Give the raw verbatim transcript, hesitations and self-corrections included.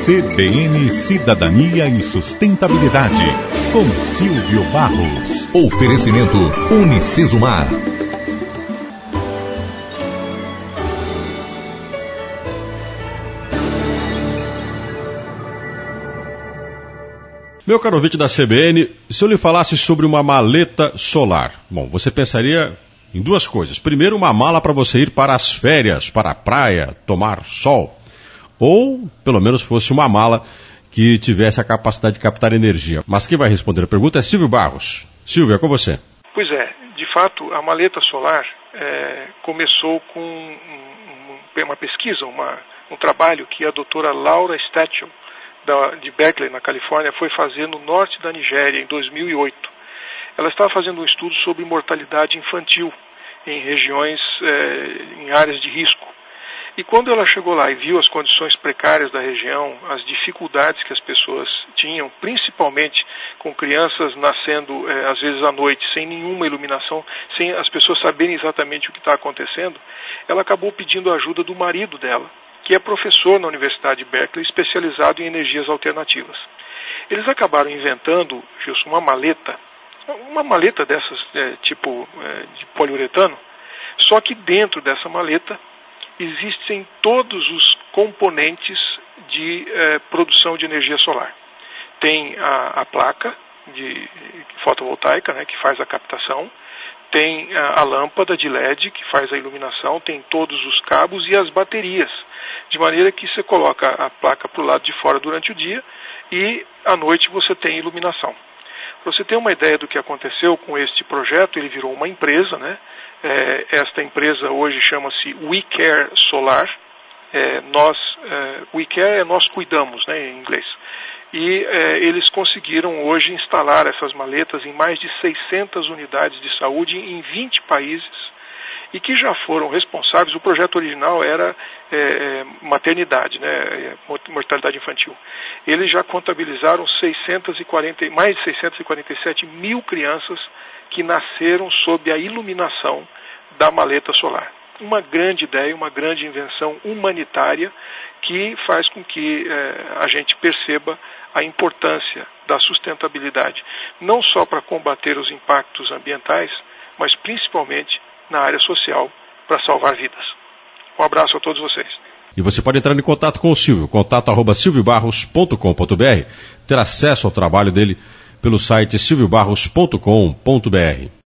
C B N Cidadania e Sustentabilidade, com Silvio Barros. Oferecimento Unicesumar. Meu caro ouvinte da C B N, se eu lhe falasse sobre uma maleta solar, bom, você pensaria em duas coisas. Primeiro, uma mala para você ir para as férias, para a praia, tomar sol. Ou, pelo menos, fosse uma mala que tivesse a capacidade de captar energia. Mas quem vai responder a pergunta é Silvio Barros. Silvio, é com você. Pois é, de fato, a maleta solar é, começou com um, uma pesquisa, uma, um trabalho que a doutora Laura Stachel, da, de Berkeley, na Califórnia, foi fazer no norte da Nigéria, em dois mil e oito. Ela estava fazendo um estudo sobre mortalidade infantil em regiões, é, em áreas de risco. E quando ela chegou lá e viu as condições precárias da região, as dificuldades que as pessoas tinham, principalmente com crianças nascendo, é, às vezes à noite, sem nenhuma iluminação, sem as pessoas saberem exatamente o que está acontecendo, ela acabou pedindo a ajuda do marido dela, que é professor na Universidade de Berkeley, especializado em energias alternativas. Eles acabaram inventando, Gilson, uma maleta, uma maleta dessas, é, tipo é, de poliuretano, só que dentro dessa maleta existem todos os componentes de eh, produção de energia solar. Tem a, a placa de fotovoltaica, né, que faz a captação, tem a, a lâmpada de L E D que faz a iluminação, tem todos os cabos e as baterias, de maneira que você coloca a placa para o lado de fora durante o dia e à noite você tem iluminação. Para você ter uma ideia do que aconteceu com este projeto, ele virou uma empresa, né? É, esta empresa hoje chama-se WeCare Solar. É, nós, é, WeCare é nós cuidamos, né, em inglês. E é, eles conseguiram hoje instalar essas maletas em mais de seiscentas unidades de saúde em vinte países e que já foram responsáveis. O projeto original era é, maternidade, né, mortalidade infantil. Eles já contabilizaram seiscentos e quarenta, mais de seiscentos e quarenta e sete mil crianças que nasceram sob a iluminação da maleta solar. Uma grande ideia, uma grande invenção humanitária que faz com que eh, a gente perceba a importância da sustentabilidade, não só para combater os impactos ambientais, mas principalmente na área social, para salvar vidas. Um abraço a todos vocês. E você pode entrar em contato com o Silvio, contato arroba silvio barros ponto com ponto b r, ter acesso ao trabalho dele pelo site silvio barros ponto com ponto b r.